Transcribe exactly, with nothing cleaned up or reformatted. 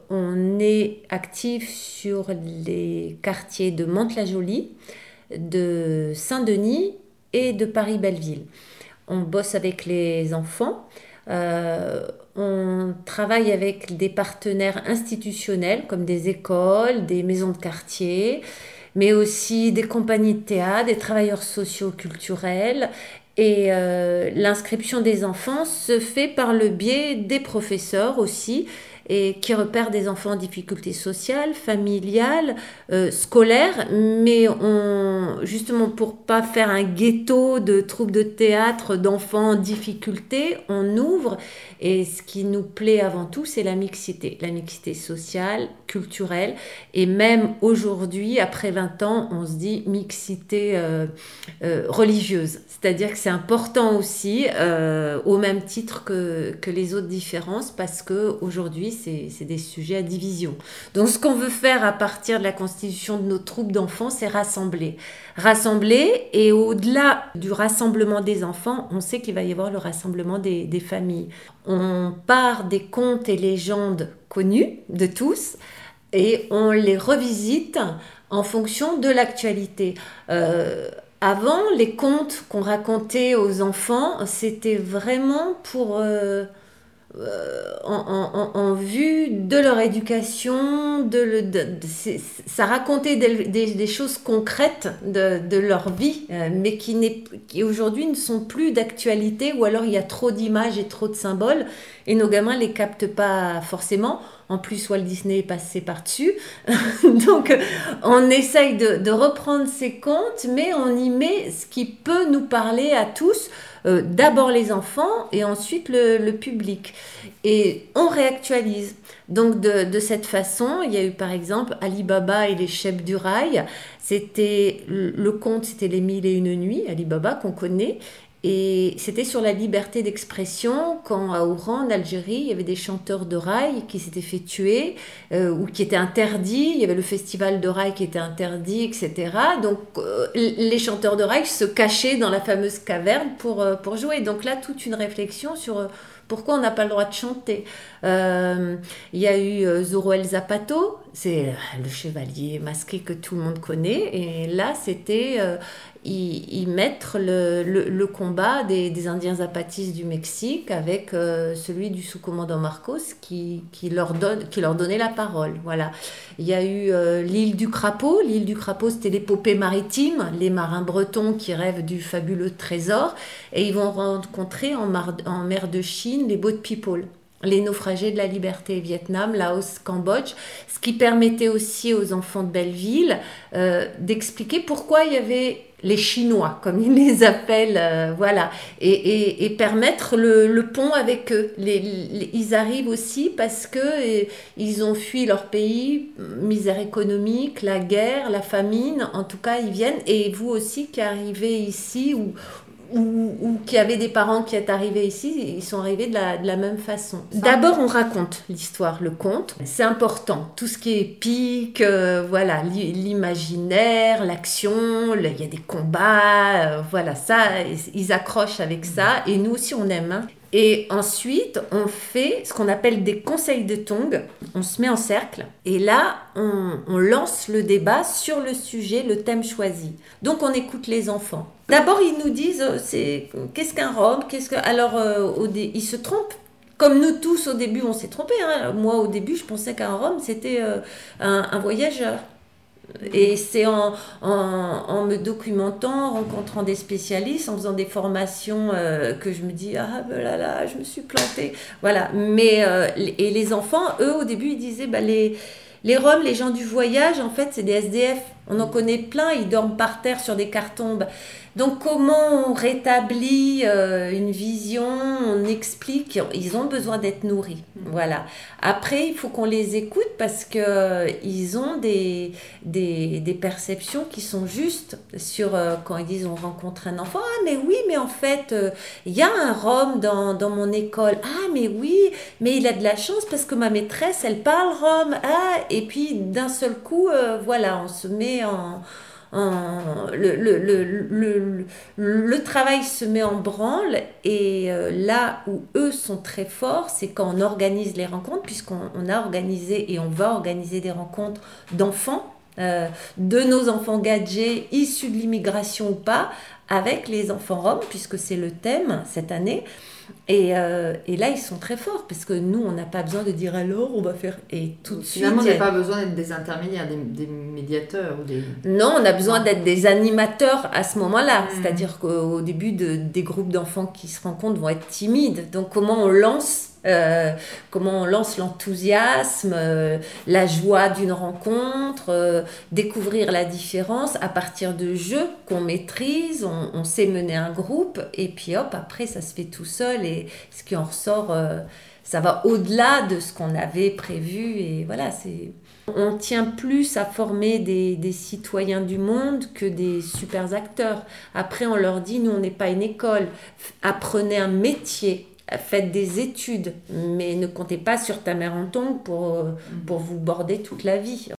On est actif sur les quartiers de Mantes-la-Jolie, de Saint-Denis et de Paris-Belleville. On bosse avec les enfants. Euh, on travaille avec des partenaires institutionnels comme des écoles, des maisons de quartier, mais aussi des compagnies de théâtre, des travailleurs sociaux culturels. Et euh, l'inscription des enfants se fait par le biais des professeurs aussi, et qui repèrent des enfants en difficulté sociale, familiale, euh, scolaire, mais on, justement pour pas faire un ghetto de troupes de théâtre d'enfants en difficulté, on ouvre, et ce qui nous plaît avant tout, c'est la mixité, la mixité sociale, culturelle, et même aujourd'hui, après vingt ans, on se dit mixité euh, euh, religieuse, c'est-à-dire que c'est important aussi, euh, au même titre que, que les autres différences, parce que aujourd'hui c'est, c'est des sujets à division. Donc ce qu'on veut faire à partir de la constitution de nos troupes d'enfants, c'est rassembler. Rassembler, et au-delà du rassemblement des enfants, on sait qu'il va y avoir le rassemblement des, des familles. On part des contes et légendes connus de tous, et on les revisite en fonction de l'actualité. Euh, Avant, les contes qu'on racontait aux enfants, c'était vraiment pour euh, euh, en, en- en vue de leur éducation, de, le- de- de- c'est- ça racontait des, des- des choses concrètes de, de leur vie, euh, mais qui, n'est- qui aujourd'hui ne sont plus d'actualité, ou alors il y a trop d'images et trop de symboles, et nos gamins les captent pas forcément. En plus, Walt Disney est passé par-dessus. Donc, on essaye de, de reprendre ces contes, mais on y met ce qui peut nous parler à tous, euh, d'abord les enfants et ensuite le, le public. Et on réactualise. Donc de, de cette façon, il y a eu par exemple Ali Baba et les chefs du rail. C'était le conte, c'était les mille et une nuits, Ali Baba qu'on connaît. Et c'était sur la liberté d'expression quand à Oran, en Algérie, il y avait des chanteurs de rail qui s'étaient fait tuer, euh, ou qui étaient interdits. Il y avait le festival de rail qui était interdit, et cetera. Donc euh, les chanteurs de rail se cachaient dans la fameuse caverne pour, euh, pour jouer. Donc là, toute une réflexion sur euh, pourquoi on n'a pas le droit de chanter. Euh, il y a eu euh, Zorro El Zapato, c'est euh, le chevalier masqué que tout le monde connaît. Et là, c'était euh, y, y mettre le, le, le combat des, des Indiens zapatistes du Mexique avec euh, celui du sous-commandant Marcos qui, qui, leur donne, qui leur donnait la parole. Voilà. Il y a eu euh, l'île du Crapaud. L'île du Crapaud, c'était l'épopée maritime, les marins bretons qui rêvent du fabuleux trésor. Et ils vont rencontrer en, mar- en mer de Chine les boat people, les naufragés de la liberté, Vietnam, Laos, Cambodge, ce qui permettait aussi aux enfants de Belleville euh, d'expliquer pourquoi il y avait les Chinois, comme ils les appellent, euh, voilà, et, et, et permettre le, le pont avec eux. Les, les- ils arrivent aussi parce que euh, ils ont fui leur pays, misère économique, la guerre, la famine, en tout cas ils viennent, et vous aussi qui arrivez ici, ou, ou, ou qui avaient des parents qui sont arrivés ici, ils sont arrivés de la, de la même façon. D'abord, on raconte l'histoire, le conte. C'est important. Tout ce qui est épique, euh, voilà, l'imaginaire, l'action, le- il y a des combats, euh, voilà, ça, ils accrochent avec ça. Et nous aussi, on aime, hein. Et ensuite, on fait ce qu'on appelle des conseils de tongs. On se met en cercle et là, on, on lance le débat sur le sujet, le thème choisi. Donc, on écoute les enfants. D'abord, ils nous disent, euh, c'est qu'est-ce qu'un Rome, qu'est-ce que... Alors, euh, au dé- ils se trompent. Comme nous tous, au début, on s'est trompé, hein. Moi, au début, je pensais qu'un Rome, c'était euh, un, un voyageur. Et c'est en, en, en me documentant, en rencontrant des spécialistes, en faisant des formations, euh, que je me dis, ah ben là là, je me suis plantée. Voilà. Mais, euh, et les enfants, eux, au début, ils disaient, bah, les, les Roms, les gens du voyage, en fait, c'est des S D F. On en connaît plein, ils dorment par terre sur des cartons. Bah, donc comment on rétablit euh, une vision, on explique, ils ont besoin d'être nourris. Voilà. Après, il faut qu'on les écoute parce que euh, ils ont des, des, des perceptions qui sont justes sur euh, quand ils disent on rencontre un enfant. Ah mais oui, mais en fait, euh, il y a un Rome dans, dans mon école. Ah mais oui, mais il a de la chance parce que ma maîtresse, elle parle Rome. Ah, et puis d'un seul coup, euh, voilà, on se met en en- le, le, le, le, le travail se met en branle et euh, là où eux sont très forts, c'est quand on organise les rencontres, puisqu'on on a organisé et on va organiser des rencontres d'enfants, euh, de nos enfants gadgets issus de l'immigration ou pas, avec les enfants roms, puisque c'est le thème cette année. Et, euh, et là, ils sont très forts parce que nous, on n'a pas besoin de dire alors, on va faire. Et tout de Donc, suite, finalement, il il y n'y a a- pas besoin d'être des intermédiaires, des, des médiateurs ou des... non, on a besoin Non. d'être des animateurs à ce moment-là. Hmm. C'est-à-dire qu'au début, de- des groupes d'enfants qui se rencontrent vont être timides. Donc, comment on lance, euh, comment on lance l'enthousiasme, euh, la joie d'une rencontre, euh, découvrir la différence à partir de jeux qu'on maîtrise, on, on sait mener un groupe, et puis hop, après, ça se fait tout seul, et ce qui en ressort, euh, ça va au-delà de ce qu'on avait prévu, et voilà, c'est... On tient plus à former des, des citoyens du monde que des super acteurs. Après, on leur dit, nous, on n'est pas une école. Apprenez un métier, faites des études, mais ne comptez pas sur ta mère en tongs pour, pour vous border toute la vie.